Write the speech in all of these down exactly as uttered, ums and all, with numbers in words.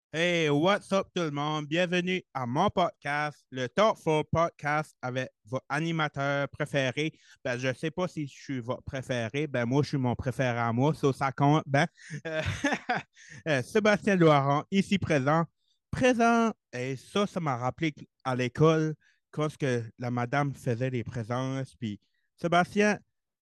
Hey, what's up tout le monde? Bienvenue à mon podcast, le Talk for Podcast avec votre animateur préféré. Ben, je ne sais pas si je suis votre préféré. Ben, moi, je suis mon préféré à moi, ça, ça compte. Ben, euh, euh, Sébastien Loiron, ici présent. Présent, et ça, ça m'a rappelé à l'école quand ce que la madame faisait les présences. Puis, Sébastien,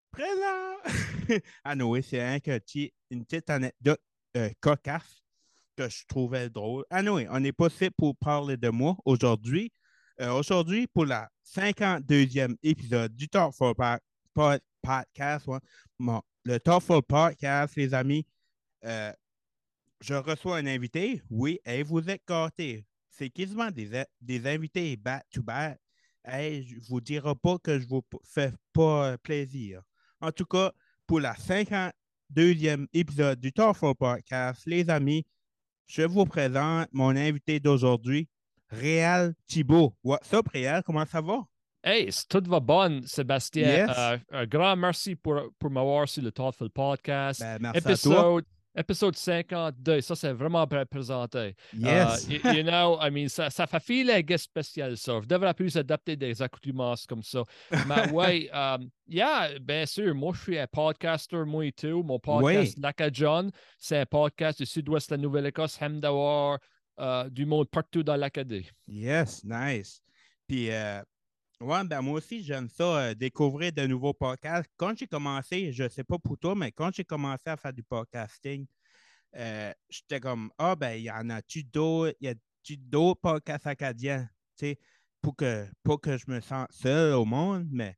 présent! Ah non, oui, c'est un petit, une petite anecdote euh, cocasse que je trouvais drôle. Ah non, oui, on n'est pas ici pour parler de moi aujourd'hui. Euh, aujourd'hui, pour la cinquante-deuxième épisode du Talk for Pa- Pa- Podcast, ouais, bon, le Talk for Podcast, les amis, euh, je reçois un invité. Oui, et vous êtes gâtés. C'est quasiment des, des invités back-to-back. Hey, je ne vous dirai pas que je ne vous fais pas euh, plaisir. En tout cas, pour la cinquante-deuxième épisode du Talk for Podcast, les amis, je vous présente mon invité d'aujourd'hui, Réal Thibault. What's up, Réal? Comment ça va? Hey, c- tout va bon, Sébastien. Yes. Euh, un grand merci pour, pour m'avoir sur le Thoughtful Podcast. Ben, merci à toi. Épisode, épisode cinquante-deux, ça c'est vraiment bien présenté. Euh, Yes. you, you know, I mean, ça, ça fait filer guest spécial, ça. Je devrais plus adapter des accoutrements comme ça. Mais ouais, euh, yeah, bien sûr, moi je suis un podcaster, moi et tout. Mon Oui. podcast, Laka John, c'est un podcast du sud-ouest de la Nouvelle-Écosse, Hamdawar, euh, du monde partout dans l'Acadie. Yes. Nice. Puis, euh, ouais, ben moi aussi, j'aime ça, euh, découvrir de nouveaux podcasts. Quand j'ai commencé, je ne sais pas pour toi, mais quand j'ai commencé à faire du podcasting, euh, j'étais comme, ah, ben, il y en a-tu d'autres, il y a-tu d'autres podcasts acadiens, tu sais, pour que, pour que je me sente seul au monde, mais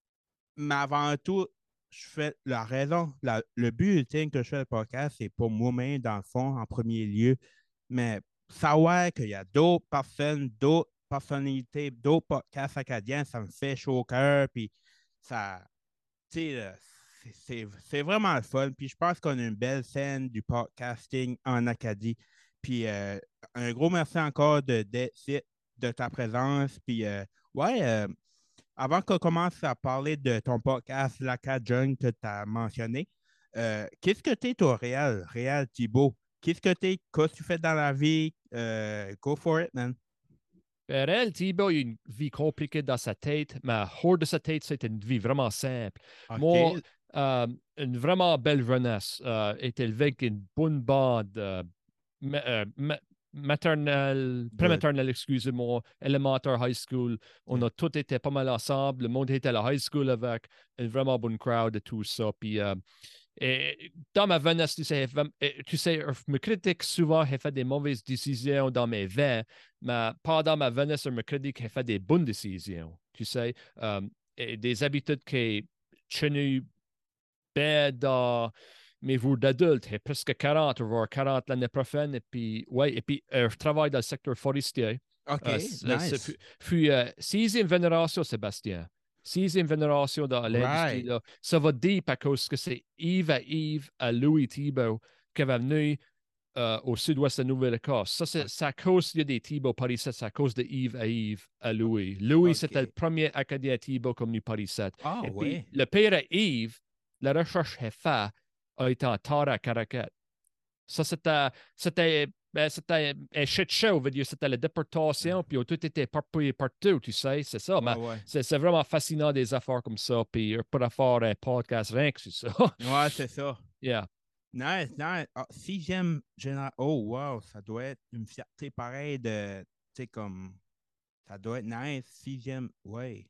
Mais avant tout, je fais la raison, la- le but ultime que je fais le podcast, c'est pour moi-même, dans le fond, en premier lieu. Mais savoir qu'il y a d'autres personnes, d'autres personnalités, d'autres podcasts acadiens, ça me fait chaud au cœur. Puis ça, tu sais, euh, c'est c'est- c'est vraiment le fun. Puis je pense qu'on a une belle scène du podcasting en Acadie. Puis euh, un gros merci encore de, de, de ta présence. Puis euh, ouais, euh, avant qu'on commence à parler de ton podcast La Junk que tu as mentionné, euh, qu'est-ce que tu es, toi, Réal, Réal Thibault? Qu'est-ce que tu es? Qu'est-ce que tu fais dans la vie? Euh, go for it, man. Perel, Thibault, il a une vie compliquée dans sa tête, mais hors de sa tête, c'était une vie vraiment simple. Moi, OK. euh, une vraiment belle jeunesse, euh, est élevé avec une bonne bande euh, ma- euh, ma- maternelle, Good. prématernelle, excusez-moi, élémentaire, high school. On Yeah. a tous été pas mal ensemble. Le monde était à la high school avec une vraiment bonne crowd et tout ça. Puis, euh, et dans ma jeunesse, tu sais, tu sais, je me critique souvent, j'ai fait des mauvaises décisions dans mes vingt, mais pendant ma jeunesse, je me critique, j'ai fait des bonnes décisions. Tu sais, euh, et des habitudes que je n'ai bien dans mes jours d'adulte. J'ai presque quarante, voire quarante l'année prochaine. Et puis, ouais, et puis, euh, je travaille dans le secteur forestier. Euh, OK. c'est- c'est- Nice. puis, puis, euh, sixième génération, Sébastien. Sixième génération dans l'industrie. Right. Là. Ça va deep parce que c'est Yves à Yves à Louis Thibault qui va venir euh, au sud-ouest de Nouvelle-Écosse. Ça, c'est O- c'est à cause il y a des Thibault Paris sept, c'est à cause de Yves à Yves à Louis. Louis, c'était le OK. premier Acadien Thibault comme du Paris sept. Ah, Et puis, ouais. le père à Yves, la recherche est faite, a été en tard à Caracat. Ça, c'était, c'était, ben, c'était un shit show, veut dire, c'était la déportation, puis tout était parpouillé partout, tu sais, c'est ça. Ouais, Mais ouais. c'est c'est vraiment fascinant des affaires comme ça, puis euh, pas faire un podcast rien que sur ça. Ouais, c'est ça. Yeah. Nice, nice. Ah, sixième génération. Oh, wow. Ça doit être une fierté pareille de. Tu sais, comme. Ça doit être nice. Sixième. Ouais.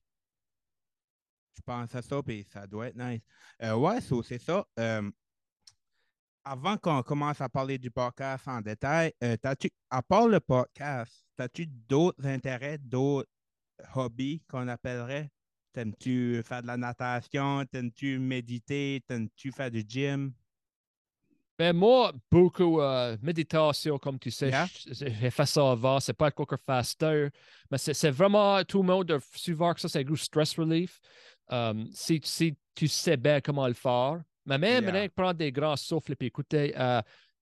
Je pense à ça, puis ça doit être nice. Euh, ouais, so, c'est ça. Euh, avant qu'on commence à parler du podcast en détail, euh, t'as-tu, à part le podcast, as-tu d'autres intérêts, d'autres hobbies qu'on appellerait? T'aimes-tu faire de la natation? T'aimes-tu méditer? T'aimes-tu faire du gym? Ben moi, beaucoup euh, méditation, comme tu sais, Yeah? je- j'ai fait ça avant, c'est pas encore faster, mais c'est c'est vraiment tout le monde de suivre que ça, c'est un gros stress relief. Euh, si, si tu sais bien comment le faire, mais même Yeah. rien que prendre des grands souffles et puis écouter, euh,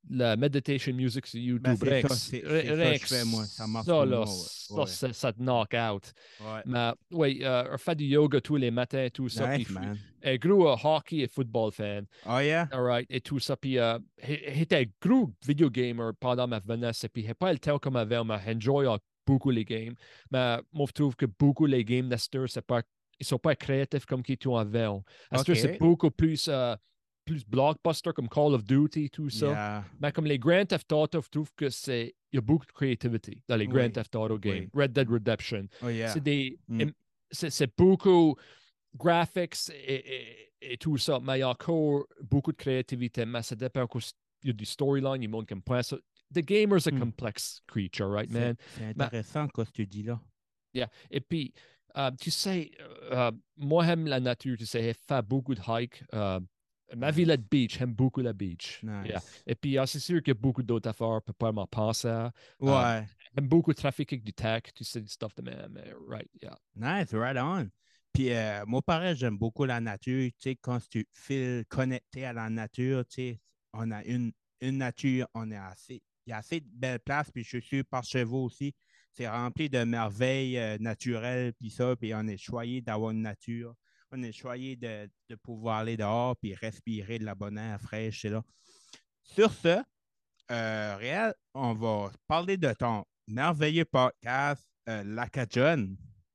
la meditation music sur Ben, YouTube. c'est Rien ça, que c'est rien- c'est ça rien que je que fais, moi. Ça marche ça, pour là, moi, ouais. ça, Ouais. ça, ça te knock out. Ouais. Mais oui, euh, on fait du yoga tous les matins, tout ça. Nice, Puis, man. un gros euh, hockey et football fan. Oh, yeah? All right, et tout ça. Puis, euh, j'étais gros video gamer pendant ma jeunesse. Et puis, j'ai pas le temps comme avant, mais j'enjoy beaucoup les games. Mais moi, je trouve que beaucoup les games d'Astor, c'est pas, ils sont pas créatifs comme qu'ils étaient avant. Astor, c'est OK. beaucoup plus, euh, plus blockbuster comme Call of Duty, tout ça. Yeah. Mais comme les Grand Theft Auto, je trouve que c'est, il y a beaucoup de créativité dans les Grand Oui. Theft Auto games. Oui. Red Dead Redemption. Oh, yeah. C'est des, Mm. c'est, c'est beaucoup graphics et, et, et tout ça, mais il y a encore beaucoup de créativité, mais ça dépend encore, il y a du storyline, il montre comme point ça. The gamer's a Hmm. complex creature, right, C'est man? c'est Mais- intéressant, ce que tu dis là. Yeah. Et puis, euh, tu sais, euh, moi, j'aime la nature, tu sais, j'ai fait beaucoup de hike. Euh, ma Nice. ville est beach, j'aime beaucoup la beach. Nice. Yeah. Et puis, euh, c'est sûr qu'il y a beaucoup d'autres affaires, je peux pas m'en penser à. Euh, Ouais. j'aime beaucoup trafiquer avec du tech, tu sais, du stuff de même, mais right, yeah. Nice, right on. Puis euh, moi, pareil, j'aime beaucoup la nature. Tu sais, quand tu files connecté à la nature, tu sais, on a une, une nature, on est assez. Il y a assez de belles places, puis je suis sûr par chez vous aussi. C'est rempli de merveilles euh, naturelles, puis ça, puis on est choyé d'avoir une nature. On est choyé de, de pouvoir aller dehors, puis respirer de la bonne air fraîche, c'est là. Sur ce, euh, Réal, on va parler de ton merveilleux podcast, euh, Lacadjon.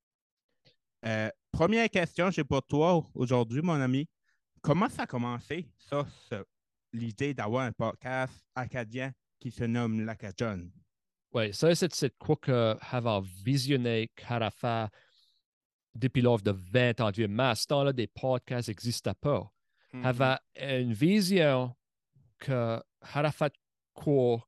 Euh, première question, j'ai pour toi aujourd'hui, mon ami. Comment ça a commencé, ça, ce- l'idée d'avoir un podcast acadien qui se nomme Lacadjon? Oui, ça, c'est c'est quoi que j'avais visionné Carafa depuis l'offre de vingt ans. Dieu, mais à ce temps-là, des podcasts n'existaient pas. Mhm. J'avais une vision que Harafat quoi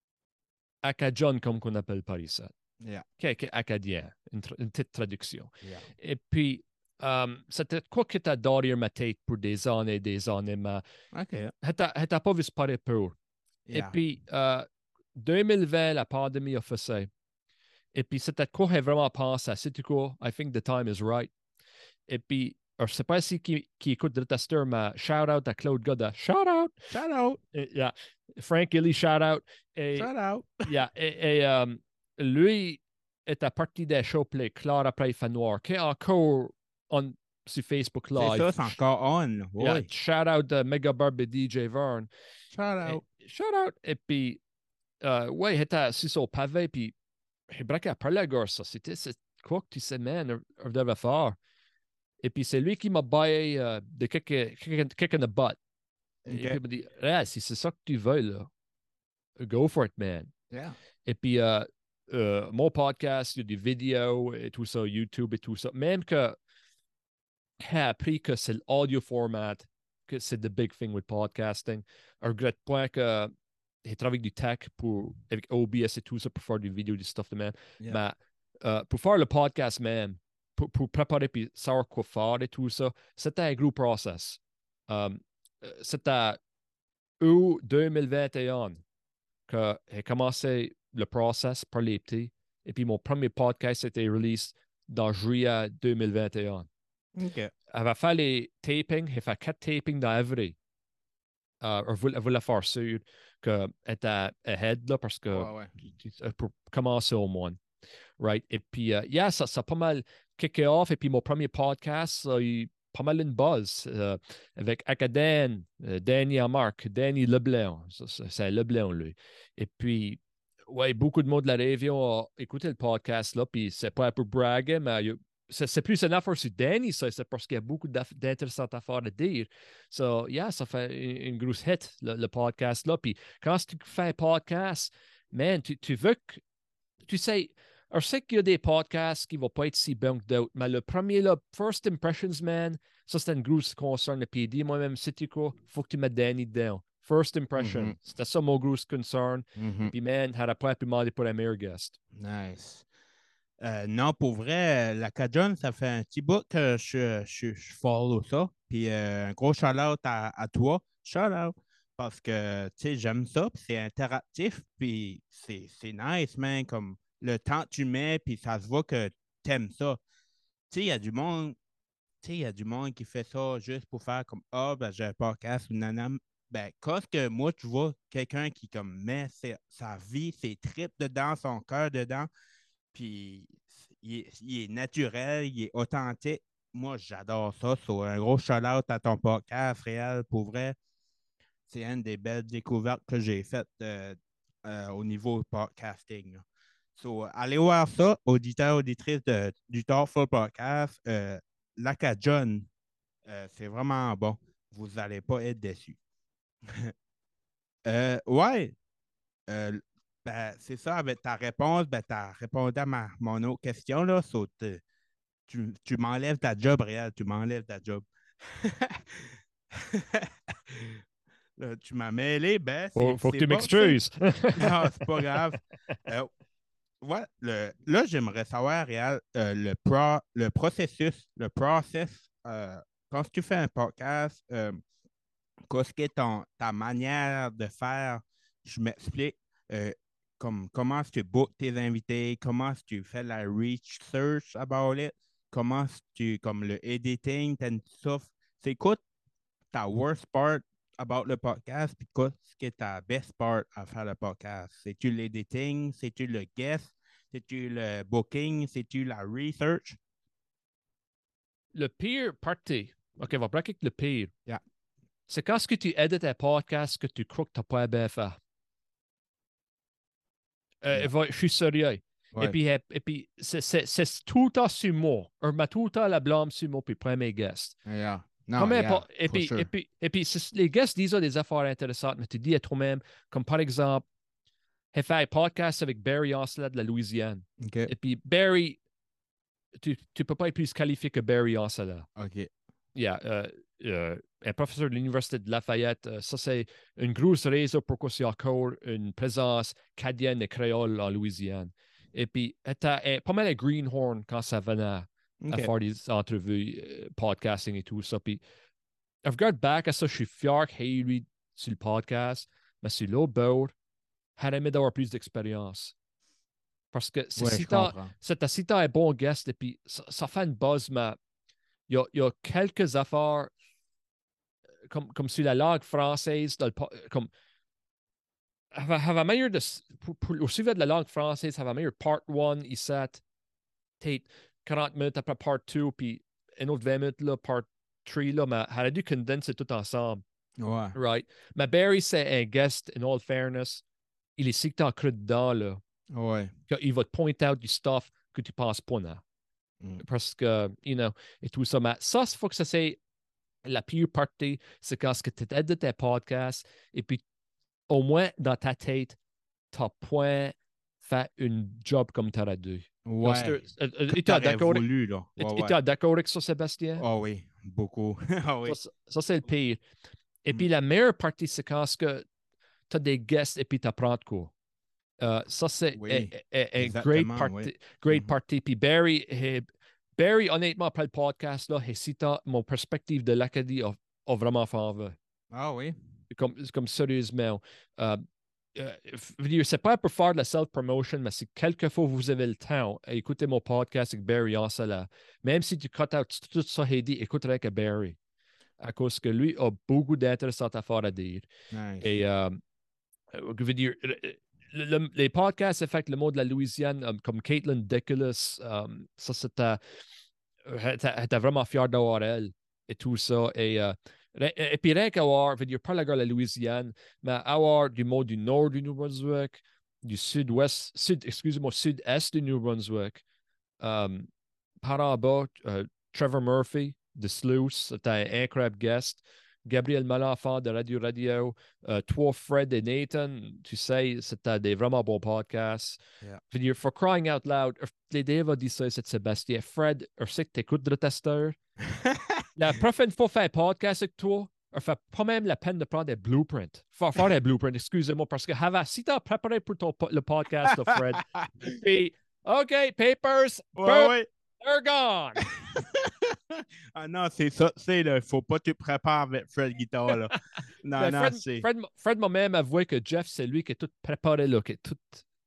acadien, comme qu'on appelle par ici. Yeah, Qui est acadien, une, tra- une petite traduction. yeah. Et puis, euh, c'était quoi que tu as adoré ma tête pour des années et des années, mais OK. je n'ai pas vu ce parler pour. Et Yeah. puis, euh, deux mille vingt, la pandémie a fait ça. Et puis, c'était quoi j'ai vraiment pensé à, c'est quoi, I think the time is right. Et puis, alors, je ne sais pas si qui, qui écoute le testeur, mais shout out à Claude Godda. Shout out! Shout out! Et, yeah. Frank Illy, shout out. Et, Shout out! yeah. et, et um, lui est à partie des shows play Claire après il fait noir, qui est encore on, sur Facebook C'est Live. ça, c'est encore on. Yeah. Oui. Shout out à Mega Barb et D J Vern. Shout Et, out! shout out. Et puis, euh, ouais, il était sur son pavé, puis il braquait à parler à gars, ça. C'était c'est quoi que tu sais, man, on devait faire. Et puis, c'est lui qui m'a baillé euh, de quelques kick in the butt. Et OK. puis, il m'a dit, ah, si c'est ça que tu veux, là, go for it, man. Yeah. Et puis, euh, euh, mon podcast, il y a des vidéos et tout ça, YouTube et tout ça. Même que j'ai appris que c'est l'audio format, que c'est the big thing with podcasting. Un regrette point que j'ai travaillé avec du tech pour, avec O B S et tout ça pour faire des vidéos, du stuff de même. Yeah. Mais euh, pour faire le podcast même, pour, pour préparer puis savoir quoi faire et tout ça, c'était un gros process. Um, c'était août deux mille vingt et un que j'ai commencé le process par les petits. Et puis mon premier podcast a été release dans juillet deux mille vingt et un. OK. Elle va faire les tapings, j'ai fait quatre tapings dans Every. Euh, elle voulait, elle voulait faire sûr qu'elle était ahead là, parce que Ouais, ouais. tu- tu- pour commencer au moins. Right? Et puis, euh, yeah, ça, ça a pas mal kické off. Et puis, mon premier podcast, ça a eu pas mal une buzz euh, avec Acadien, euh, Danny Amarc, Danny Leblanc. Ça, ça, c'est Leblanc, lui. Et puis, ouais, beaucoup de monde de la région a écouté le podcast, là. Puis, c'est pas pour braguer, mais il y a- c'est c'est plus une affaire sur Danny, ça. C'est parce qu'il y a beaucoup d'aff- d'intéressantes affaires à dire. So, yeah, ça fait une, une grosse hit, le, le podcast, là. Puis, quand tu fais un podcast, man, tu, tu veux que. Tu sais, alors, je sais qu'il y a des podcasts qui ne vont pas être si bons que d'autres, mais le premier, là, First Impressions, man, ça, c'était une grosse concern. Et puis, dis moi-même, c'est quoi, faut que tu mettes Danny dedans. First Impression, Mhm. c'était ça mon gros concern. Mhm. Et puis, man, j'aurais pas pu demander pour un meilleur guest. Nice. Euh, non, pour vrai, la Cajun, ça fait un petit bout que je, je, je follow ça. Puis euh, un gros shout-out à, à toi. Shout-out. Parce que, tu sais, j'aime ça, puis c'est interactif, puis c'est c'est nice, man. Comme le temps que tu mets, puis ça se voit que t'aimes ça. Tu sais, il y a du monde, tu sais, il y a du monde qui fait ça juste pour faire comme, ah, ben j'ai un podcast ou nanana. ben, quand que moi, tu vois quelqu'un qui comme met ses- sa vie, ses tripes dedans, son cœur dedans, puis il est, il est naturel, il est authentique. Moi, j'adore ça. So, un gros shout-out à ton podcast, Réal, pour vrai. C'est une des belles découvertes que j'ai faites euh, euh, au niveau podcasting. Là. So, allez voir ça, auditeurs, auditrices de- du Thoughtful Podcast. Euh, Lac John, euh, c'est vraiment bon. Vous n'allez pas être déçus. Euh, ouais, euh, ben, c'est ça, avec ta réponse, ben, tu as répondu à ma, mon autre question. Là, So, te- tu, tu m'enlèves ta job, Réal, tu m'enlèves ta job. Là, tu m'as mêlé, ben, Faut, c'est faut que c'est tu bon, ça. m'excuses. Non, c'est pas grave. Euh, ouais, le, là, j'aimerais savoir, Réal, euh, le, pro, le processus, le process, euh, quand tu fais un podcast, euh, qu'est-ce que ton, ta manière de faire? Je m'explique. euh, comme, comment est-ce que tu bookes tes invités? Comment est-ce que tu fais la research about it? Comment est-ce que tu, comme le editing, t'as une stuff. C'est quoi ta worst part about le podcast? Puis qu'est-ce qui est ta best part à faire le podcast? C'est-tu l'editing? C'est-tu le guest? C'est-tu le booking? C'est-tu la research? Le pire partie, OK, on va braquer avec le pire. Yeah. C'est quand ce que tu édites un podcast que tu crois que tu n'as pas bien fait. Euh, Yeah. va- je suis sérieux. Et Ouais. puis, et, et puis c'est, c'est, c'est tout le temps sur moi. On met tout le temps la blâme sur moi, puis prends mes guests. Yeah. Non, Comme yeah, impo- et for puis, et sure. puis, et puis c'est- les guests disent des affaires intéressantes, mais tu dis à toi-même, comme par exemple, j'ai fait un podcast avec Barry Ancelet de la Louisiane. OK. Et puis, Barry, tu ne peux pas être plus qualifié que Barry Ancelet. OK. Yeah, euh, euh, un professeur de l'Université de Lafayette, euh, ça c'est une grosse raison pourquoi c'est encore une présence cadienne et créole en Louisiane. Et puis, était pas mal à Greenhorn quand ça venait à OK. faire des entrevues, euh, podcasting et tout ça. Puis, je regarde back à ça, je suis fier qu'il lui sur le podcast, mais sur l'autre bord, j'aurais aimé d'avoir plus d'expérience. Parce que c'est Ouais, si je t'as, comprends. c'est si t'as un bon guest, et puis ça, ça fait une buzz, mais il y a, il y a quelques affaires comme, comme sur la langue française, dans le, comme, avait meilleur de, pour, pour, au sujet de la langue française, avait meilleur part un, ici, peut-être quarante minutes après part deux, puis une autre vingt minutes, là, part trois, là, mais elle a dû condenser tout ensemble. Ouais. Right. Mais Barry, c'est un guest, in all fairness. Il est si que t'en cru dedans, là. Ouais. Il va te point out du stuff que tu penses pas, là. Mm. Parce que, you know, et tout ça. Mais ça, il faut que ça c'est la pire partie, c'est quand tu aides de tes podcasts et puis au moins dans ta tête, tu n'as point fait une job comme tu aurais dû. Ouais. Que Et tu es t'aurais d'accord voulu, là. Ouais, ouais. d'accord avec ça, Sébastien? Oh oui, beaucoup. Ah oui. Ça, ça, c'est le pire. Et Mm. puis la meilleure partie, c'est quand tu as des guests et puis tu apprends de quoi. Uh, ça, c'est Oui. un great Exactement, party. oui. Great Mhm. party. Puis Barry, eh, Barry, honnêtement, après le podcast, là, et si t'as- mon perspective de l'Acadie a, a vraiment fait envers. Ah oui. Comme, comme sérieusement. Euh, euh, je veux dire, c'est pas pour faire de la self-promotion, mais si quelquefois vous avez le temps, écoutez mon podcast avec Barry Ansela. Même si tu cut out tout ça, il dit, écoute avec Barry. À cause que lui a beaucoup d'intéressantes affaires à dire. Nice. Et euh, je veux dire, le- le- les podcasts affectent le mot de la Louisiane, um, comme Caitlin Dickolas. Um, ça, c'était. J'étais vraiment fier d'avoir elle et tout ça. Et, euh, et puis rien qu'avoir, je veux dire, pas la gueule de la Louisiane, mais avoir du mot du nord du New Brunswick, du sud-ouest, sud, excusez-moi, sud-est du New Brunswick. Um, par en bas, euh, Trevor Murphy de Sluice, c'était un incroyable guest. Gabriel Malenfant de Radio Radio. Euh, toi, Fred et Nathan, tu sais, c'était des vraiment bons podcasts. Yeah. Je veux dire, for crying out loud, les Dave a dit ça, c'est Sébastien. Fred, je sais que tu écoutes le testeur. La prochaine fois, faire un podcast avec toi, ne fait pas même la peine de prendre des blueprints. Faire, faire des blueprints, excusez-moi, parce que Hava, si tu as préparé pour ton, le podcast, là, Fred, puis, OK, papers, Ouais, boom, ouais. they're gone. Ah non, c'est ça, c'est là. Faut pas te préparer avec Fred Guitar, là. Non, Ben, non, Fred, c'est. Fred, Fred m'a même avoué que Jeff, c'est lui qui est tout préparé, là, qui est tout.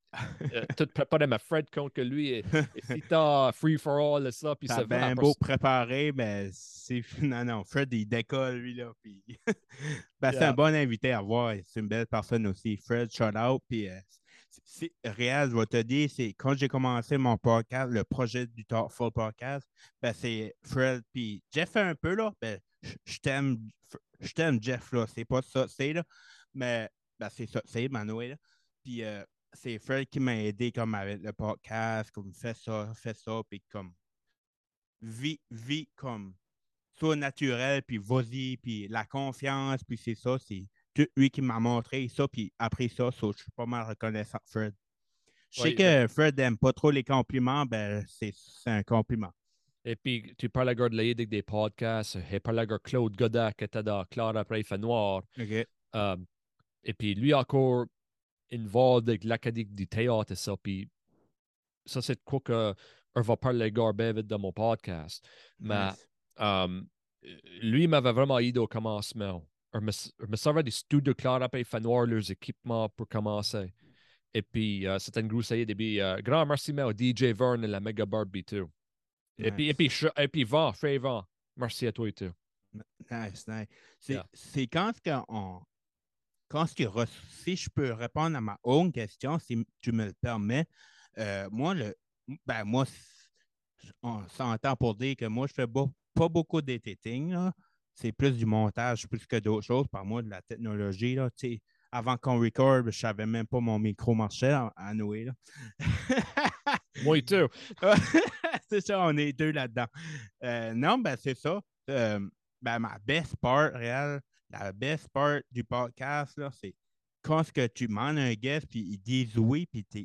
euh, tout préparé, mais Fred compte que lui, et, et si t'as free for all et ça, puis T'as c'est vrai. bien beau préparer, mais c'est. Non, non, Fred, il décolle, lui, là. Puis... ben, c'est un Yeah. bon invité à voir. C'est une belle personne aussi. Fred, shout out. Puis, euh, c'est réel, je vais te dire, c'est quand j'ai commencé mon podcast, le projet du Thoughtful Podcast, ben, c'est Fred. Puis, Jeff fait un peu, là. Ben, je je t'aime, je t'aime, Jeff, là. C'est pas ça, c'est, là. Mais, ben, c'est ça, c'est, Manoé, là. Puis, euh, c'est Fred qui m'a aidé comme avec le podcast, comme fais ça, fais ça, puis comme vis, vis comme sois naturel, puis vas-y, puis la confiance, puis c'est ça, c'est tout lui qui m'a montré ça, puis après ça, ça, je suis pas mal reconnaissant, Fred. Je sais Oui, et, que Fred n'aime pas trop les compliments, ben c'est c'est un compliment. et puis tu parles à gars de l'aide avec des podcasts, et parle à gars Claude Godin qui était dans Claire après il fait noir. OK. Euh, et puis lui encore involved avec l'Académie du théâtre et ça, puis ça c'est de quoi que on va parler à gars ben vite dans mon podcast. Mais Nice. euh, lui m'avait vraiment aidé au commencement. On me, on me servait des studios Claire après il fait noir, leurs équipements pour commencer. Et puis, euh, c'était une grosse aide. Et puis, euh, grand merci à D J Vern et la Mega Barbie, tout. Et puis, et puis, Nice. je- et puis, Vent, Frey Vent. Merci à toi et tout. Nice, nice. C'est Yeah. c'est quand ce qu'on quand ce que re- si je peux répondre à ma own question, si tu me le permets, euh, moi, le ben moi, on s'entend pour dire que moi, je fais beau- pas beaucoup d'editing, là. C'est plus du montage, plus que d'autres choses. Par moi, de la technologie, là, tu sais, avant qu'on record, je savais même pas mon micro marchait à, à Noé, là. Moi et tout. C'est ça, on est deux là-dedans. Euh, non, ben c'est ça. Euh, ben, ma best part, réelle, la best part du podcast, là, c'est quand ce que tu demandes un guest, puis ils disent oui, puis t'es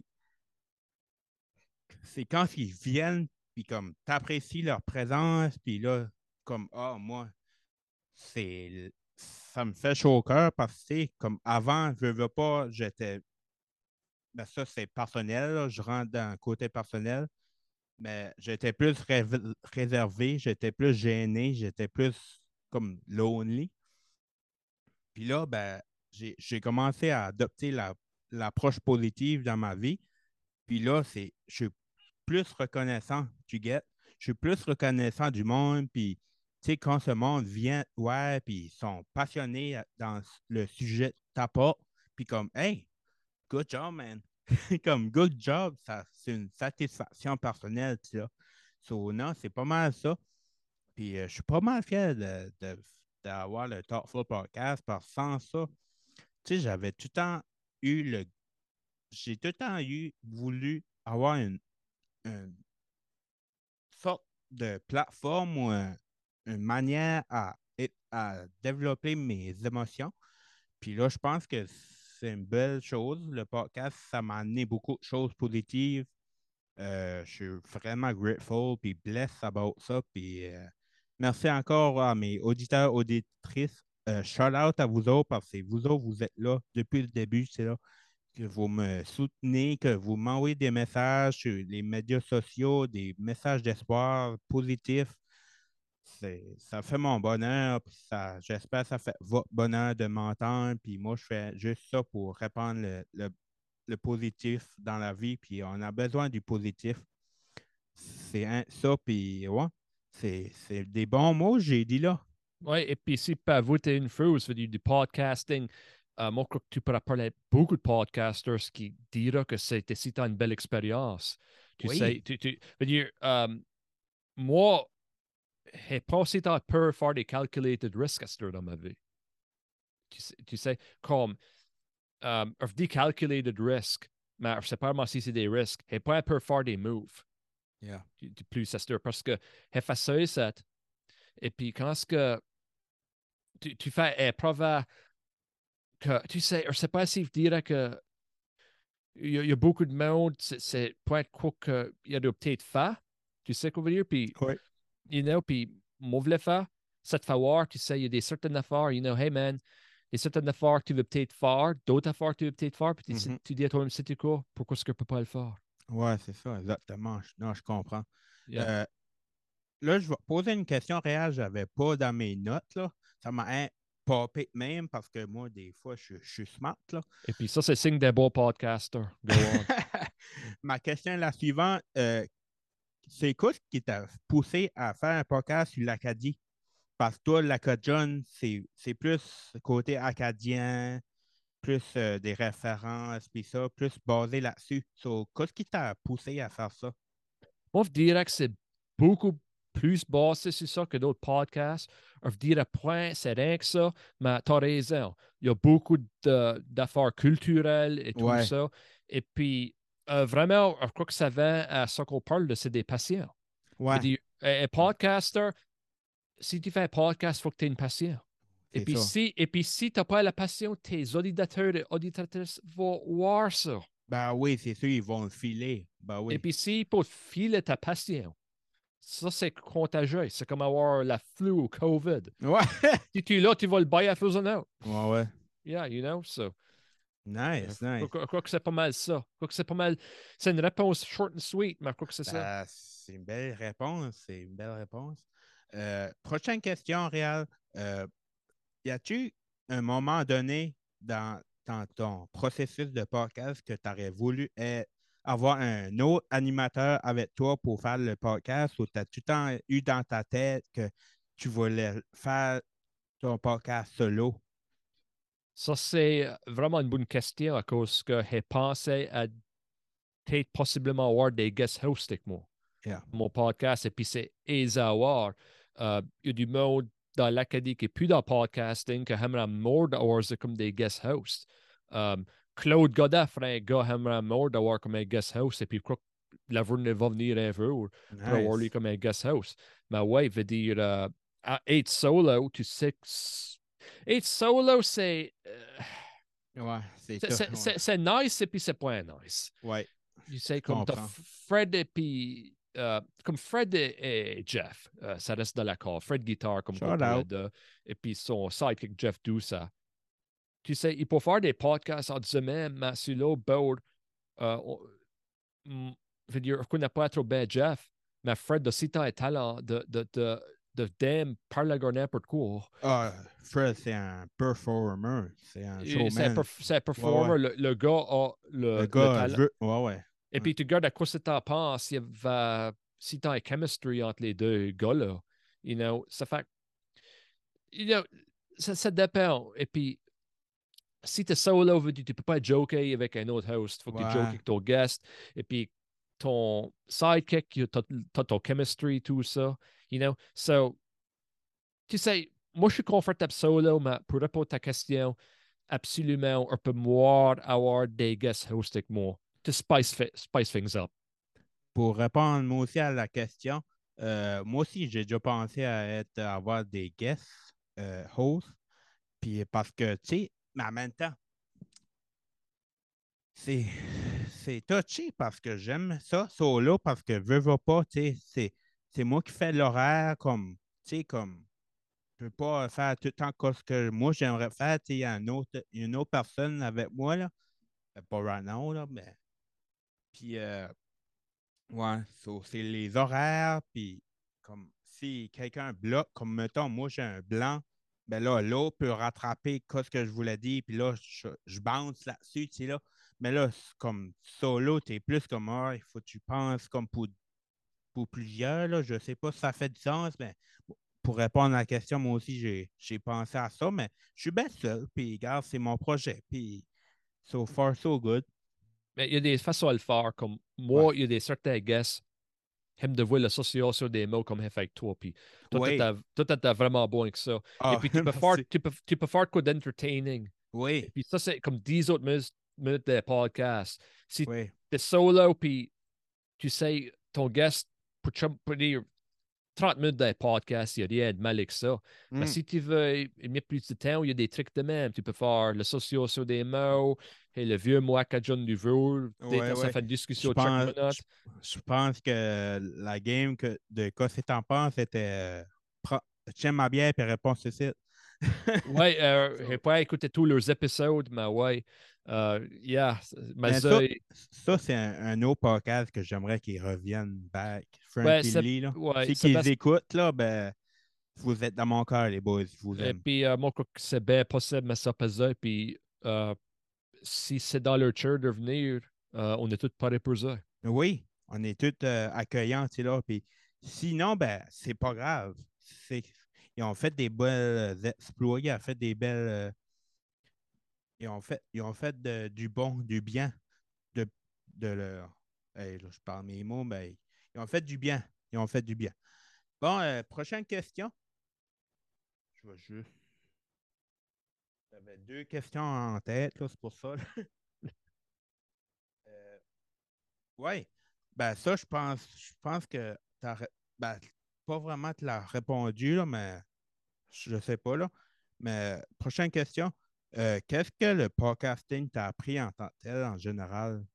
c'est quand ils viennent, puis comme t'apprécies leur présence, puis là, comme ah, moi, c'est ça me fait chaud au cœur parce que c'est comme avant, je veux pas, j'étais. Ben ça, c'est personnel, là, je rentre dans le côté personnel, mais j'étais plus ré- réservé, j'étais plus gêné, j'étais plus comme lonely. Puis là, ben, j'ai j'ai commencé à adopter la, l'approche positive dans ma vie. Puis là, c'est, je suis plus reconnaissant, tu get. Je suis plus reconnaissant du monde. Puis, tu sais, quand ce monde vient, ouais, puis ils sont passionnés dans le sujet que t'apportes. Puis comme, hey, good job, man. Comme, good job, ça, c'est une satisfaction personnelle, tu sais. So, non, c'est pas mal ça. Puis, euh, je suis pas mal fier de, de- d'avoir le Thoughtful Podcast parce que sans ça, tu sais, j'avais tout le temps eu le. J'ai tout le temps eu voulu avoir une, une sorte de plateforme ou un- une manière à, à développer mes émotions. Puis là, je pense que c'est une belle chose. Le podcast, ça m'a amené beaucoup de choses positives. Euh, je suis vraiment grateful puis blessed about ça. Puis euh, merci encore à mes auditeurs, auditrices. Euh, shout out à vous autres parce que vous autres, vous êtes là depuis le début. C'est là que vous me soutenez, que vous m'envoyez des messages sur les médias sociaux, des messages d'espoir positifs. C'est, ça fait mon bonheur, puis ça, j'espère que ça fait votre bonheur de m'entendre. Puis moi, je fais juste ça pour répandre le, le- le positif dans la vie. Puis on a besoin du positif. C'est un- ça, puis ouais, c'est, c'est des bons mots que j'ai dit là. Oui, et puis si pas vous, t'es une frousse du, du podcasting, euh, moi, je crois que tu pourras parler à beaucoup de podcasters qui diront que c'était si t'as une belle expérience. Tu sais, Oui, tu, tu, veux dire, euh, moi, j'ai pas si t'as peur de faire des calculated risks à cette heure dans ma vie. Tu sais, tu sais, comme, euh, of des calculated risks, mais je sais pas vraiment si c'est des risques, j'ai pas peur de faire des moves. yeah. Du, du plus à cette heure, parce que j'ai fait ça et ça. Et puis, quand est-ce que tu, tu fais épreuve que, tu sais, je sais pas si je dirais que il y, a, il y a beaucoup de monde, c'est, c'est pas être quoi qu'il y a de peut-être faire, tu sais quoi je veux dire, puis, Oui. you know, puis, moi, je voulais faire, ça te fait voir, tu sais, il y a des certaines affaires, you know, hey man, il y a certaines affaires que tu veux peut-être faire, d'autres affaires que tu veux peut-être faire, puis tu, Mhm. tu dis à toi-même, c'est quoi, pourquoi est-ce que je peux pas le faire? Ouais, c'est ça, exactement. Je- Non, je comprends. Yeah. Euh, Là, je vais poser une question réelle, je n'avais pas dans mes notes, là. Ça m'a hein, popé même parce que moi, des fois, je, je suis smart, là. Et puis ça, c'est signe des beaux podcasters. Go on. ma question est la suivante. Euh, c'est quoi ce qui t'a poussé à faire un podcast sur l'Acadie? Parce que toi, l'Acadian, c'est, c'est plus côté acadien, plus euh, des références, puis ça, plus basé là-dessus. So, qu'est-ce qui t'a poussé à faire ça? Moi, je dirais que c'est beaucoup plus basé sur ça que d'autres podcasts. Je dirais point, c'est rien que ça, mais tu as raison. Il y a beaucoup de- d'affaires culturelles et tout Ouais, ça. Et puis, euh, vraiment, je crois que ça va à ce qu'on parle de, c'est des patients. Je veux ouais, dire, un un podcaster, si tu fais un podcast, il faut que tu aies une passion. Et c'est puis, ça. si, et puis, si tu n'as pas la passion, tes auditeurs et auditrices vont voir ça. Ben oui, c'est sûr, ils vont le filer. Ben Et oui. puis, s'ils peuvent filer ta passion, ça, c'est contagieux. C'est comme avoir la flu ou COVID. Ouais. Si tu es là, tu vas le bailler à fusion out. Ouais, ouais. Yeah, you know, so. euh, Nice, Je nice. crois je crois que c'est pas mal ça. Je crois que c'est pas mal. C'est une réponse short and sweet, mais je crois que c'est ça. Ben, c'est une belle réponse. C'est une belle réponse. Euh, prochaine question, Réal. Euh, y a-tu un moment donné dans, dans ton processus de podcast que tu aurais voulu être- avoir un autre animateur avec toi pour faire le podcast ou tu as tout le temps eu dans ta tête que tu voulais faire ton podcast solo? Ça, c'est vraiment une bonne question à cause que j'ai pensé à peut-être possiblement avoir des guest hosts avec moi. Yeah. Mon podcast, et puis c'est aisé à avoir. Euh, Il y a du monde dans l'académie qui n'est plus dans le podcasting, qui aimerait mort d'avoir ça comme des guest hosts. Euh, Claude Godin ferait un gars aimerait mort d'avoir comme un guest host, et puis je crois que la journée va venir un jour pour avoir lui Nice. comme un guest host. Mais ouais, je veux dire, euh, à être solo, tu sais que c- être solo, c'est euh, Ouais, c'est c'est tout. c'est- Ouais, c'est- c'est nice, et puis c'est pas nice. ouais, Tu je sais, comme t'as comprends. Fred et puis euh, comme Fred et, et Jeff, euh, ça reste dans l'accord. Fred Guitar, comme qu'on Shout parlait out. de, et puis son sidekick Jeff Doussa. Tu sais, il peut faire des podcasts en semaine, mais sur l'autre bord, euh, on- mm, je veux dire, je connais pas trop bien Jeff, mais Fred, de si t'as un talent de, de, de, de damn parler à n'importe quoi. Ah, Fred, c'est un performer. C'est un Et C'est un, showman. perf- c'est un Ouais, ouais. performer, le, le gars a Le le, le gars talent. veut. Ouais, ouais. Et Ouais. puis, tu regardes à quoi ça t'en pense, il va, si tu as un chemistry entre les deux gars-là, you know, ça fait, you know, ça, ça dépend. Et puis, si tu es solo, tu ne peux pas joker avec un autre host, il faut que tu jokes Ouais. avec ton guest. Et puis, ton sidekick, tu as ton chemistry, tout ça, you know. So, tu sais, moi, je suis confortable solo, mais pour répondre à ta question, absolument, on peut moi avoir des guest hosts avec moi to spice, spice things up. Pour répondre moi aussi à la question, euh, moi aussi, j'ai déjà pensé à être, à avoir des guest euh, hosts. Puis parce que, tu sais, mais en même temps, c'est, c'est touchy parce que j'aime ça, solo, parce que veux, veux pas, tu sais, c'est, c'est moi qui fais l'horaire comme, tu sais, comme, je peux pas faire tout le temps ce que moi j'aimerais faire, tu sais, il y a une autre, une autre personne avec moi, là. Euh, Pas right now, là, mais. Puis, euh, ouais, so, c'est les horaires, puis comme si quelqu'un bloque, comme mettons, moi j'ai un blanc, ben là, l'autre peut rattraper ce que je voulais dire, puis là, je, je bounce là-dessus, tu sais, là. Mais là, c'est comme solo, t'es plus comme, ah, il faut que tu penses comme pour, pour plusieurs, là. Je sais pas si ça fait du sens, mais pour répondre à la question, moi aussi, j'ai, j'ai pensé à ça, mais je suis bien seul, puis regarde, c'est mon projet, puis so far, so good. Mais il y a des façons à le faire. Comme Ouais. moi, il y a des certains guests qui aiment de voir l'association des mots comme fait avec toi. Puis toi, tu Oui. es vraiment bon avec ça. Et Ah, puis tu peux faire, merci. tu peux, tu peux faire quoi d'entertaining. Et Oui, puis ça, c'est comme dix autres minutes, minutes de podcast. Si tu oui. es solo, puis tu sais, ton guest, pour, pour dire trente minutes d'un podcast, il n'y a rien de mal avec ça. Mais Mm. si tu veux y mettre plus de temps, il y a des trucs de même. Tu peux faire l'association des mots et le vieux mot acadien du jour. Ouais, Ça ouais. fait une Je discussion de chaque pense, je, minute. je pense que la game que, de Qu'est-ce que t'en penses était euh, pro- tiens ma bière et réponds ceci. Ouais, euh, j'ai So, pas écouté tous leurs épisodes, mais ouais. Euh, yeah, mais mais ça, ça, ça c'est un, un autre podcast que j'aimerais qu'ils reviennent back. Frank ouais, et c'est, Lee, là. ouais, Si qu'ils Sébastien. écoutent, là, ben, vous êtes dans mon cœur, les boys. Je vous Et aime. puis, euh, moi, je crois que c'est bien possible, mais ça pesait. Puis, euh, si c'est dans leur cœur de venir, euh, on est tous parés pour ça. Oui, on est tous euh, accueillants, tu sais, là. Puis sinon, ben, c'est pas grave. C'est, ils ont fait des belles exploits, ils ont fait des belles. euh, ils ont fait, ils ont fait de- du bon, du bien de, de leur. Hey, là, je parle mes mots, mais ils ont fait du bien. Ils ont fait du bien. Bon, euh, prochaine question. Je vais juste. J'avais deux questions en tête, là, c'est pour ça. Euh, oui. Ben, ça, je pense, je pense que t'as, ré- ben, pas vraiment te l'as répondu, là, mais je sais pas, là. Mais prochaine question. Euh, qu'est-ce que le podcasting t'a appris en tant que tel, en général?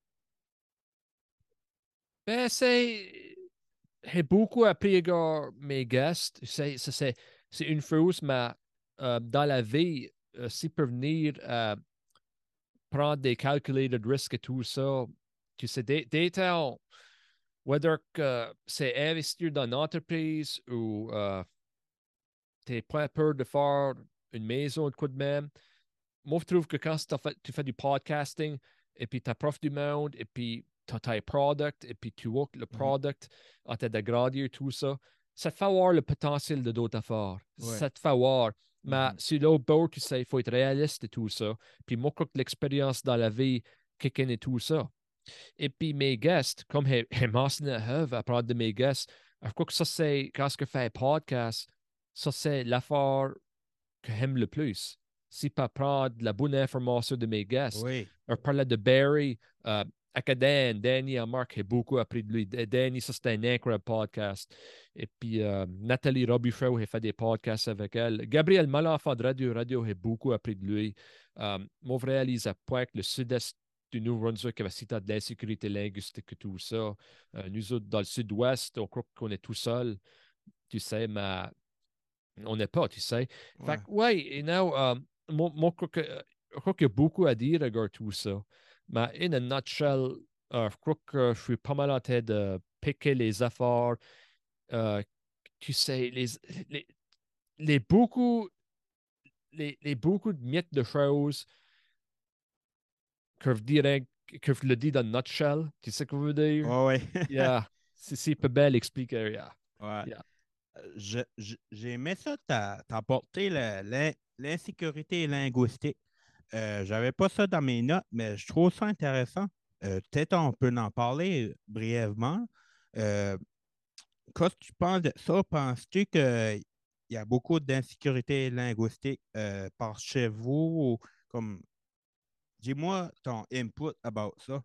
Ben, c'est. J'ai beaucoup appris avec mes guests. C'est c'est- c'est- c'est une chose, mais euh, dans la vie, euh, s'ils peuvent venir euh, prendre des calculated risks et tout ça, tu sais, des, des temps, whether que c'est investir dans une entreprise ou euh, tu pas peur de faire une maison, de quoi de même. Moi, je trouve que quand t'as fait- tu fais du podcasting et puis tu approches du monde et puis tu as tes product et puis tu vois que le Mhm. product a été dégradé tout ça, ça te fait voir le potentiel de d'autres affaires. Ouais. Ça te fait voir. Mais Mhm. sur l'autre bord, tu sais, il faut être réaliste et tout ça. Puis moi, je crois que l'expérience dans la vie kick in et tout ça. Et puis mes guests, comme j'ai j'ai mentionné à parler de mes guests, je crois que ça, c'est, quand je fais un podcast, ça, c'est l'affaire que j'aime le plus. Si pas prendre la bonne information de mes guests. Oui. On parlait de Barry, euh, Akadan, Danny et Marc, j'ai beaucoup appris de lui. Danny, ça c'était un incroyable podcast. Et puis euh, Nathalie Robichaud, j'ai fait des podcasts avec elle. Gabriel Malenfant de Radio Radio, j'ai beaucoup appris de lui. Euh, moi, je réalise à point que le sud-est du Nouveau-Brunswick avait cité de l'insécurité linguistique et tout ça. Euh, nous autres, dans le sud-ouest, on croit qu'on est tout seul, tu sais, mais on n'est pas, tu sais. Fait Ouais. que, ouais, you know, um, moi, moi, je crois que, je crois qu'il y a beaucoup à dire regarding tout ça. Mais in a nutshell, euh, je crois que je suis pas mal en train de piquer les affaires. Euh, tu sais, les, les, les beaucoup, les, les beaucoup de miettes de choses que je dirais, que je le dis dans nutshell. Tu sais ce que je veux dire? Ouais, ouais. Yeah. C'est si peu belle expliquer, yeah. Ouais. Yeah. Je- je- j'ai aimé ça, t'as t'as apporté le- l'in- l'insécurité linguistique. Euh, j'avais pas ça dans mes notes, mais je trouve ça intéressant. Euh, peut-être on peut en parler brièvement. Euh, Qu'est-ce que tu penses de ça? Penses-tu qu'il y a beaucoup d'insécurité linguistique euh, par chez vous? Ou comme, dis-moi ton input about ça.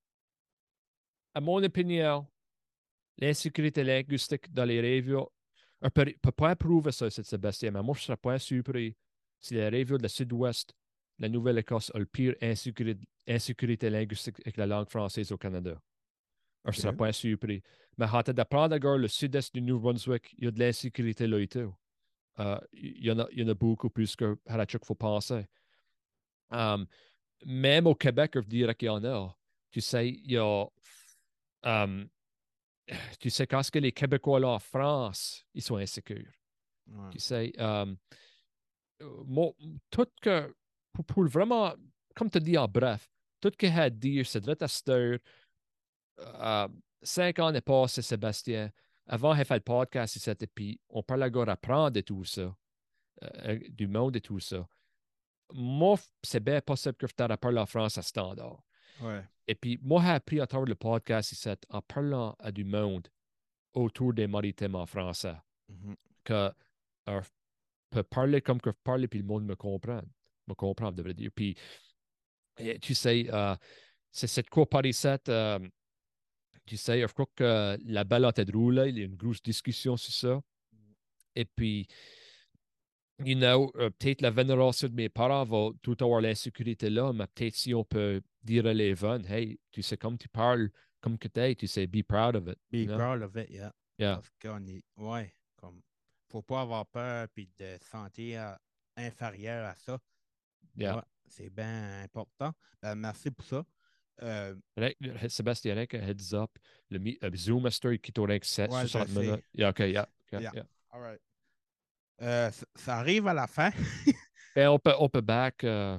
À mon opinion, l'insécurité linguistique dans les régions, on ne peut pas prouver ça, c'est Sébastien, mais moi, je ne serais pas surpris si les régions de la Sud-Ouest, la Nouvelle-Écosse, ont le pire insécurité, insécurité linguistique avec la langue française au Canada. Je ne serais OK. pas surpris. Mais quand tu d'apprendre encore le sud-est du Nouveau-Brunswick, il y a de l'insécurité là et tout. Euh, il, y en a, il y en a beaucoup plus que à il faut penser. Um, Même au Québec, je dirais qu'il y en a. Tu sais, il y a. um, Tu sais, quand que les Québécois là en France, ils sont insécures. Ouais. Tu sais, euh, moi, tout que, pour, pour vraiment, comme tu dis en bref, tout ce qu'il y a à dire, c'est de à cette heure, euh, cinq ans est passé, Sébastien. Avant, j'ai fait le podcast ici, et puis on parlait encore apprendre de tout ça, euh, du monde et tout ça. Moi, c'est bien possible que je t'en parlé en France à standard. Ouais. Et puis, moi, j'ai appris à travers le podcast ici, en parlant à du monde autour des maritimes en français, Mhm. que euh, je peux parler comme que je parle, puis le monde me comprend. Me comprend, devrait dire. Puis, et, tu sais, euh, c'est cette quoi par ici, euh, tu sais, je crois que la balle a été roulée, il y a une grosse discussion sur ça. Et puis, you know, euh, peut-être la vénération de mes parents va tout avoir l'insécurité là, mais peut-être si on peut dire à les jeunes, hey, tu sais, comme tu parles, comme que tu es, tu sais, be proud of it, you Be know? proud of it, yeah. Yeah, Parce qu'on est, ouais, comme, faut pas avoir peur puis de se sentir inférieur à ça. yeah. Ouais, c'est bien important. Ben, merci pour ça. Euh, Right, Sébastien, like a heads up. Le mi- euh, Zoom Master qui tourne sept, ouais, je soixante sais. minutes. Yeah, OK, yeah, yeah, Yeah. yeah. All right. Euh, ça, ça arrive à la fin. Ben, on peut, on peut back. euh,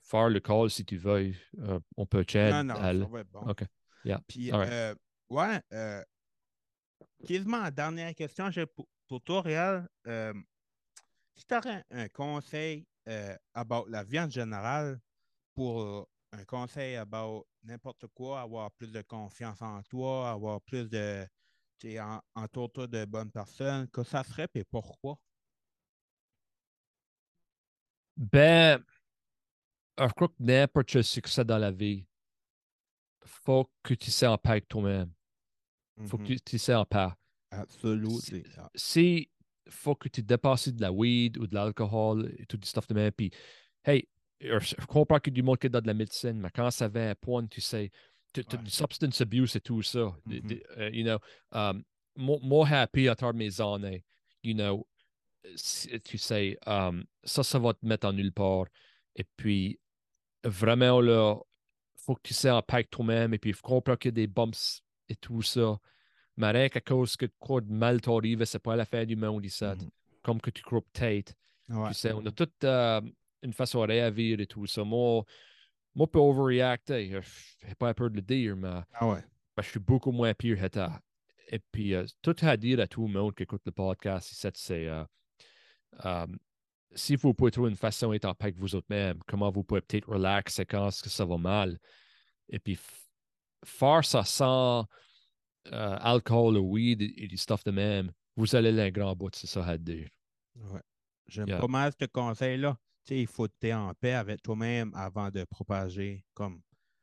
faire le call si tu veux. Euh, on peut chat. Non, non, à l- ça va être bon. OK. Yeah. Puis, All right. euh, ouais, euh, quasiment la dernière question j'ai pour, pour toi, Réal. Euh, si tu aurais un, un conseil euh, about la vie en général, pour euh, un conseil about n'importe quoi, avoir plus de confiance en toi, avoir plus de. Tu sais, en- entoure-toi de bonnes personnes, que ça serait et pourquoi? Ben, je crois que n'importe quel succès dans la vie, faut que tu sais en paix avec toi-même. Faut que Mhm. tu, tu sais en paix. Si, Absolutely. Yeah. si faut que tu dépasses de la weed ou de l'alcool et tout du stuff de même, puis, hey, je je comprends que du monde qui est dans de la médecine, mais quand ça va à un point, tu sais, tu as Ouais. du substance abuse et tout ça, de- Mhm. de- euh, you know, um, more, more happy à travers mes années, you know, si- tu sais, um, ça, ça va te mettre en nulle part. Et puis, vraiment, là, faut que tu sais en paix avec toi-même, et puis, il faut comprendre qu'il y a des bumps et tout ça. Mais rien qu'à cause que quoi de mal t'arrive, c'est pas la fin du monde, ici. Mhm. Comme que tu crois peut-être. Ouais. Tu sais, on a toute euh, une façon à réagir et tout ça. Moi, moi, je peux overreacter. Je n'ai pas peur de le dire, mais Ah ouais. ben, je suis beaucoup moins pire que ça. Et puis, euh, tout à dire à tout le monde qui écoute le podcast, ici, c'est euh, euh, si vous pouvez trouver une façon d'être en paix avec vous autres-mêmes, comment vous pouvez peut-être relaxer quand que ça va mal. Et puis, f- faire ça sans euh, alcool ou weed et, et du stuff de même, vous allez aller un grand bout, c'est ça à dire. Ouais. J'aime Yeah. pas mal ce conseil-là. Tu sais, il faut être en paix avec toi-même avant de propager. Comme,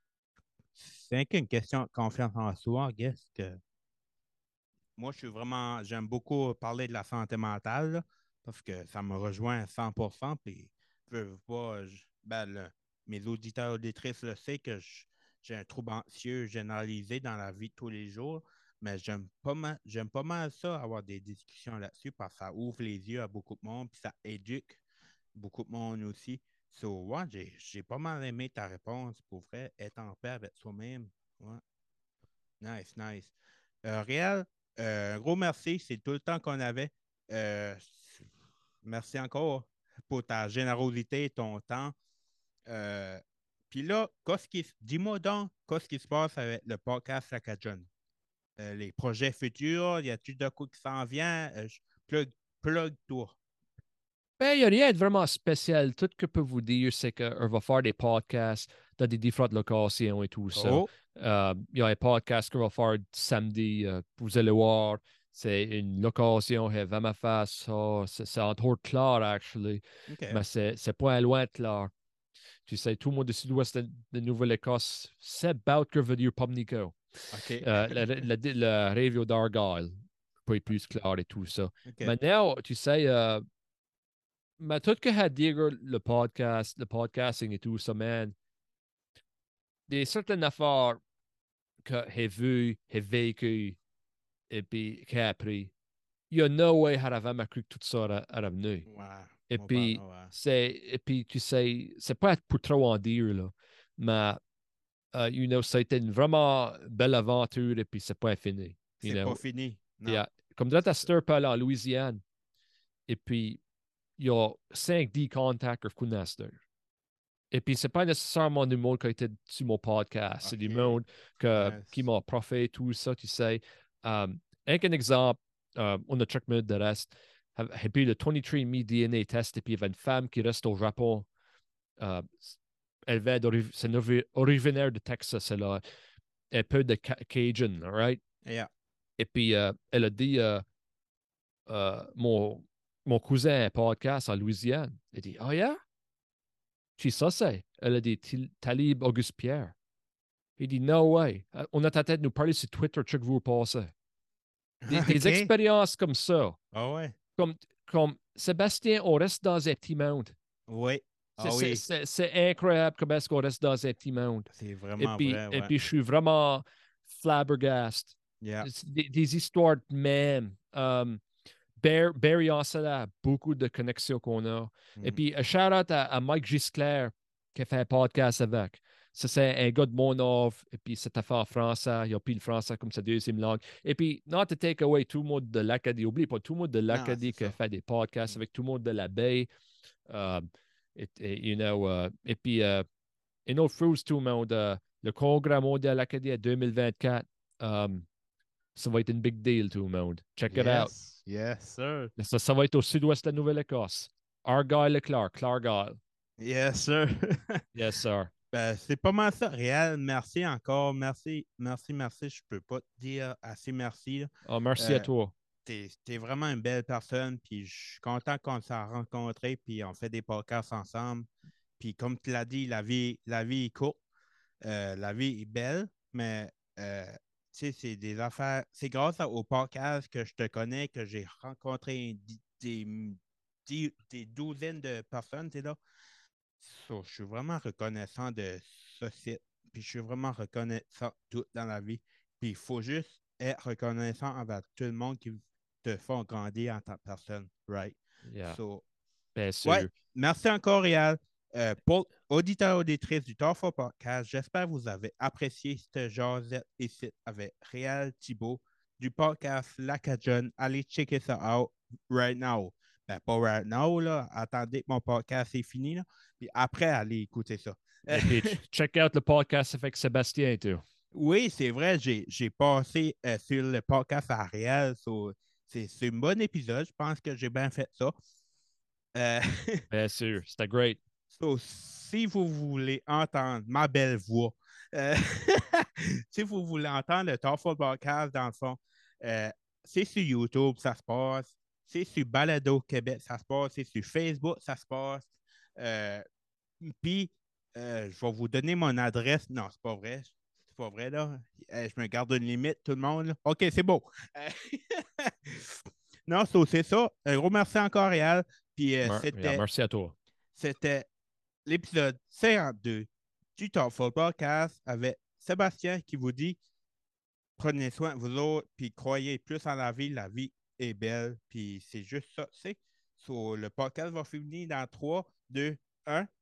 c'est qu'une question de confiance en soi, I guess, que moi, je suis vraiment, j'aime beaucoup parler de la santé mentale, là, parce que ça me rejoint à cent pour cent. Puis, je veux pas, je- ben, le- mes auditeurs auditrices le savent que je- j'ai un trouble anxieux généralisé dans la vie de tous les jours. Mais j'aime pas mal, j'aime pas mal ça, avoir des discussions là-dessus, parce que ça ouvre les yeux à beaucoup de monde, puis ça éduque beaucoup de monde aussi. So, ouais, j'ai, j'ai pas mal aimé ta réponse, pour vrai, être en paix avec soi-même. Ouais. Nice, nice. Euh, Réal, euh, un gros merci. C'est tout le temps qu'on avait. Euh, merci encore pour ta générosité, ton temps. Euh, Puis là, qu'est-ce qui, dis-moi donc, qu'est-ce qui se passe avec le podcast Acadjon? Euh, les projets futurs, y a-t-il de quoi qui s'en vient? Euh, je- plug, plug-toi. Ben, il n'y a rien de vraiment spécial. Tout ce que je peux vous dire, c'est qu'on va faire des podcasts dans des différentes locations et tout ça. Oh, Euh, Il y a un podcast qu'on va faire samedi. Euh, vous allez voir, c'est une location qui est vraiment face. Ça, c'est c'est entre autres clair, actually. OK. Mais c'est c'est pas loin de clair. Tu sais, tout le monde du sud-ouest de, de Nouvelle-Écosse, c'est about que veut dire Pomnico. OK. Euh, le, le, le, le Rêve d'Argyle, pas plus clair et tout ça. OK. Maintenant, tu sais, euh, mais tout ce que a dit le podcast, le podcasting et tout ça, man, des certaines affaires que j'ai vues, j'ai vécues et puis que j'ai appris. Il y a no way à vraiment cru que tout ça a, a revenu. Ouais. Et Mon père, puis, ouais. c'est, et puis, tu sais, c'est pas pour trop en dire, là, mais, uh, you know, ça a été une vraiment belle aventure et puis c'est pas fini. You C'est pas know, fini. Non. yeah. Comme dirait C'est à ça. Sturp en Louisiane, et puis, il y a cinq dix contacts que je connais. Et puis, c'est pas nécessairement du monde qui a été sur mon podcast. C'est du OK. monde que, qui Nice. m'a profité, tout ça, tu sais. Um, un exemple, euh, on a check minutes de reste. Et puis, le vingt-trois andme D N A test, et puis il y avait une femme qui reste au Japon. Euh, elle vient d'ori- c'est une ori- originaire de Texas. Elle a un peu de ca- Cajun, all right? Yeah. Et puis, euh, elle a dit, euh, euh, mon, mon cousin a un podcast en Louisiane. Elle dit, oh yeah? Qui ça c'est? Elle a dit, Til- Talib Auguste Pierre. Il dit, no way. Euh, On a ta tête de nous parler sur Twitter, ce que vous passez. Des, des OK. expériences comme ça. Ah ouais. Comme, comme Sébastien, on reste dans un petit monde. Oui. C'est Ah c'est- oui. c'est- c'est incroyable comment est-ce qu'on reste dans un petit monde. C'est Et vraiment puis, vrai, et ouais. puis je suis vraiment flabbergast. Yeah. Des, des histoires de même. Um, Barry, Barry Ansela, beaucoup de connexions qu'on a. Et Mhm. puis, un shout-out à, à Mike Gisclair, qui a fait un podcast avec. Ça, c'est un gars de mon œuvre. Et puis, c'est fait en français. Il a pris le français comme sa deuxième langue. Et puis, not to take away tout le monde de l'Acadie. Oublie pas, tout le monde de Non, l'Acadie c'est qui a ça. fait des podcasts Mm. avec tout le monde de la baie. Euh, et, et, you know, euh, et puis, euh, une autre chose, tout le monde, euh, le congrès mondial acadien deux mille vingt-quatre, um, ça va être une big deal, tout le monde. Check it out. Yes, yes, sir. Ça, ça va être au sud-ouest de la Nouvelle-Écosse. Argyle-le-Clark, Clark Yes, sir. Yes, sir. Ben, c'est pas mal ça, Réal. Merci encore. Merci, merci, merci. Je peux pas te dire assez merci. Oh, merci à Euh, toi. t'es, t'es vraiment une belle personne, puis je suis content qu'on s'est rencontrés, puis on fait des podcasts ensemble. Puis comme tu l'as dit, la vie, la vie est courte, euh, la vie est belle, mais euh, tu sais, c'est des affaires. C'est grâce au podcast que je te connais, que j'ai rencontré des, des, des douzaines de personnes, tu sais, là. So, je suis vraiment reconnaissant de ce site. Puis je suis vraiment reconnaissant tout dans la vie. Puis il faut juste être reconnaissant envers tout le monde qui te font grandir en tant que personne. Right? Yeah, So, bien ouais, sûr. merci encore, Réal. Euh, pour auditeurs et auditrices du Torfo Podcast, j'espère que vous avez apprécié ce jasette ici avec Réal Thibault du podcast Lacadjon. Allez checker ça out right now. Ben, pas right now, là. Attendez que mon podcast est fini, là. Puis après, allez écouter ça. Et puis, check out le podcast avec Sébastien, tout. Oui, c'est vrai, j'ai, j'ai passé euh, sur le podcast à Réal. So, c'est, c'est un bon épisode. Je pense que j'ai bien fait ça. Euh, Bien sûr, c'était great. So, si vous voulez entendre ma belle voix, euh, si vous voulez entendre le Talk Football Podcast, dans le fond, euh, c'est sur YouTube, ça se passe. C'est sur Balado Québec, ça se passe. C'est sur Facebook, ça se passe. Euh, Puis, euh, je vais vous donner mon adresse. Non, c'est pas vrai. C'est pas vrai, là. Euh, je me garde une limite, tout le monde. Là. OK, c'est beau. Euh, non, so, c'est ça. Un gros merci encore, Réal. Puis, euh, Mer yeah, c'était, merci à toi. c'était l'épisode cinquante-deux du Talk Football Podcast avec Sébastien qui vous dit prenez soin de vous autres, puis croyez plus en la vie. La vie est belle, puis c'est juste ça, tu sais. So, le podcast va finir dans trois, deux, un.